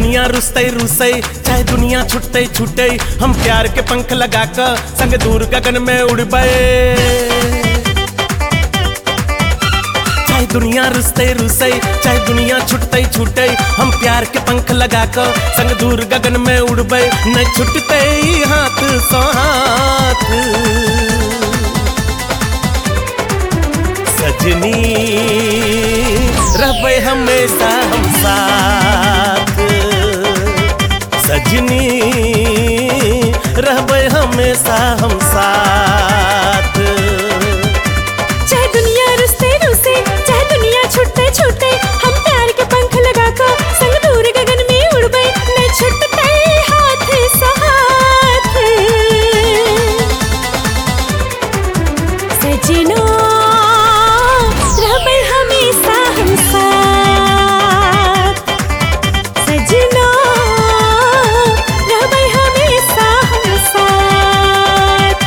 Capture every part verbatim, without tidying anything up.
दुनिया रुसते रुसै, चाहे दुनिया छुटते छूटे, हम प्यार के पंख लगाकर संग दूर गगन में उड़बे। चाहे दुनिया रुसते रुसै, चाहे दुनिया छुटते छूटे, हम प्यार के पंख लगाकर संग दूर गगन में उड़बे। न छुटते ही हाथ सौ हाथ सजनी, रहबे हमेशा हम साथ। सजनी, रहबे हमेशा हम साथ। चाहे दुनिया रुसते रुसे, चाहे दुनिया छुटते छूटे, हम प्यार के पंख लगाकर संग दूर गगन में उड़बे। न छुटते हाथ सौ हाथ सजना, रहबे हमेशा हम साथ। सजना, रहबे हमेशा हम साथ।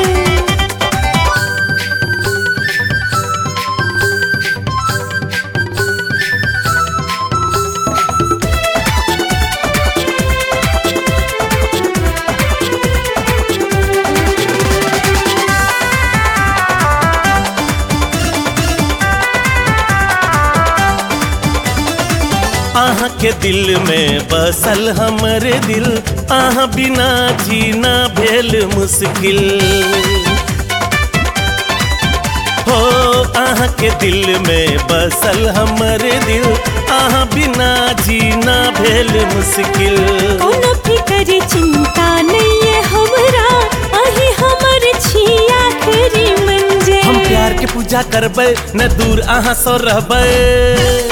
आहा के दिल में बसल हमरे दिल, आहा बिना जीना भेल मुश्किल। हो आहा के दिल में बसल हमरे दिल, आहा बिना जीना भेल मुश्किल। कोनो फिकर चिंता नहीं है हमरा, अही हमर छी आखिरी मंजिल। हम प्यार के पूजा करबे, न दूर आहा सो रहबे।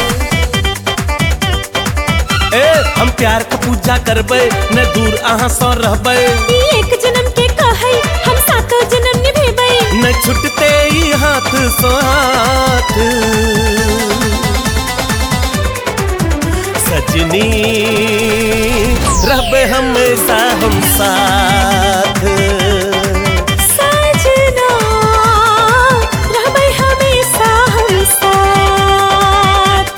ए, हम प्यार का पूजा करबे, न दूर आहा सो रहबे। एक जन्म के कहै, हम सातों जन्म निभेबै। न छुटते ही हाथ सो हाथ सजनी, रहबे हमेशा हम साथ। सजना, रहबै हमेशा हम साथ।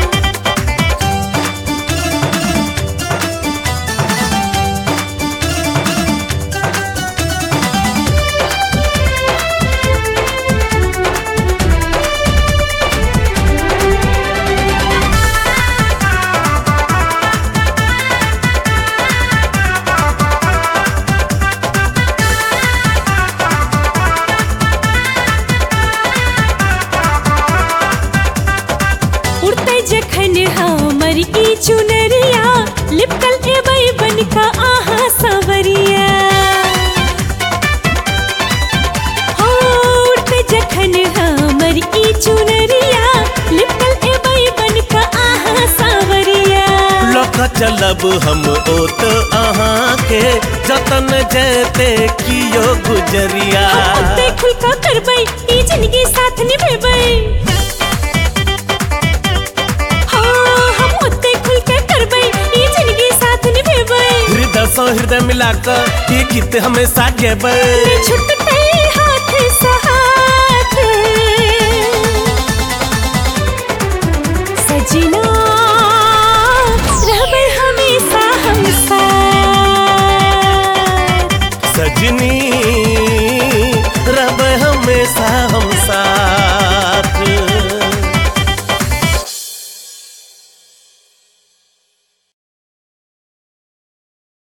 उड़ते जखन हमर ई चुनरिया, लिपटल एबै बनका आहा सवरिया। हो उड़ते जखन हमर ई चुनरिया, लिपटल एबै बनका आहा सवरिया। लौका चलब हम ओत आहा के, जतन जैते कियो गुजरिया। हम ओते खुलका करबै, ई जिंदगी साथ निभेबै। हृदय सौ हृदय मिलाकर ये गीत हमेशा गेबै। छुटते